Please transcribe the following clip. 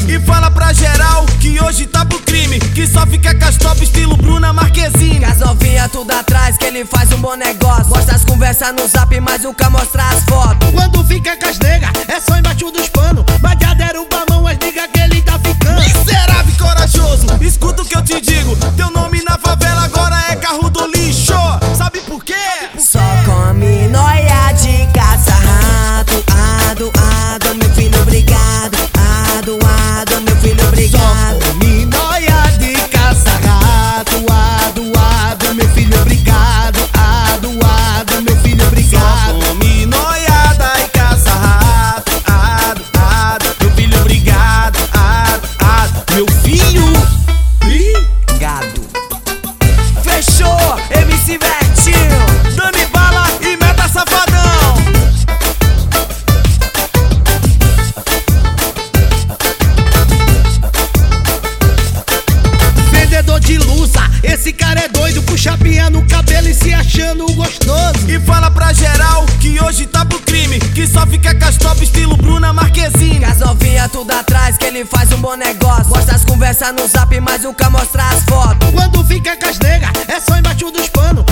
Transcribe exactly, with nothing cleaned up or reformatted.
E fala pra geral que hoje tá pro crime, que só fica com as top estilo Bruna Marquezine. Com as novinhas tudo atrás, que ele faz um bom negócio. Mostra as conversas no zap, mas nunca mostra as fotos. Quando fica com as nega, é só embaixo dos panos. Mas já deram pra mão as nigga que ele tá ficando. Miserável e corajoso, escuta o que eu te digo. Teu nome na favela agora é carro do lixo. Sabe por quê? Só come noia de caça-rato. Ado, ado, meu filho, obrigado. Ado, ado, meu filho, obrigado. Só come noia de caça-rato. Ado, ado, meu filho, obrigado. Ado, ado, meu filho, obrigado. Só come noiada e caça-rato. Ado, ado, meu filho, obrigado. Ado, ado, meu filho. Gado. Fechou, M C Vetinho, Dani Bala e Meta Safadão. Vendedor de lusa, esse cara é doido. Puxa pinha no cabelo e se achando gostoso. E fala pra geral que hoje tá pro crime, que só fica com as top estilo Bruna Marquezine. com as novinhas tudo atrás, que ele faz um bom negócio. Mostra as conversas no zap, mas nunca mostra as fotos. Quando fica com as nega, é só embaixo dos panos.